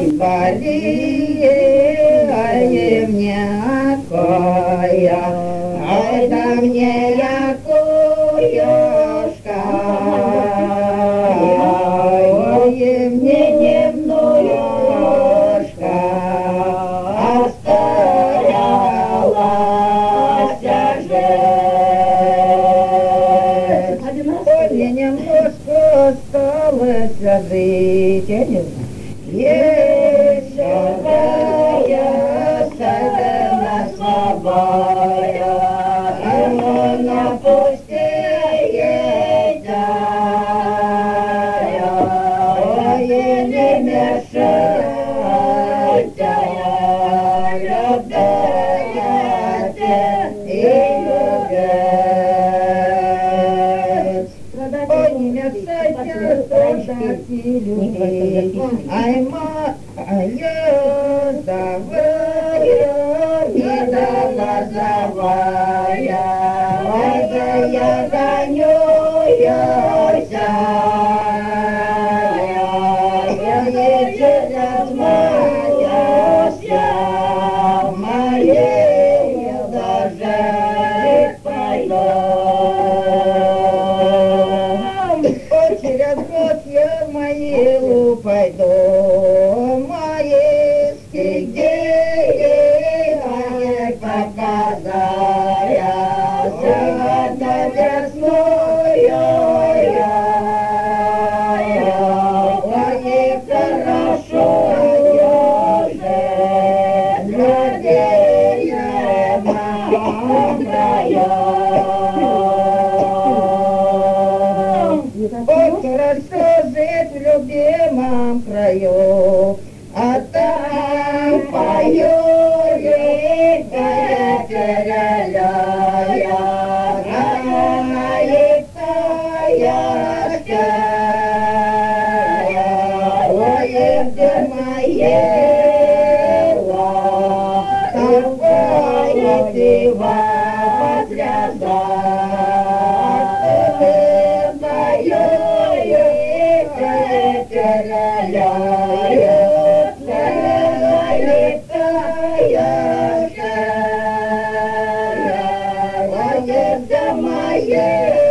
Болеем некоя, ай да мне якуешка, ой, мне дневную ложка осталась жить. Ой, мне немножко осталось жить, я не знаю. Еще садена слабая, на пустеет, ой, не мешайте, любите и любить. Ой, не мешайте, страдать и любить. Ай, моя здоровая, недолозовая, ай, да я гонюся, я через моюся, моей даже пойду. Ой, через год я в могилу пойду, моистки где показая, сегодня весную, ой, хорошо уже, надеем на краю. Ой, хорошо жить в любимом краю, а там пою рекая теряя, ой, где моя какая дива подряда, пою рекая теряя. Yeah.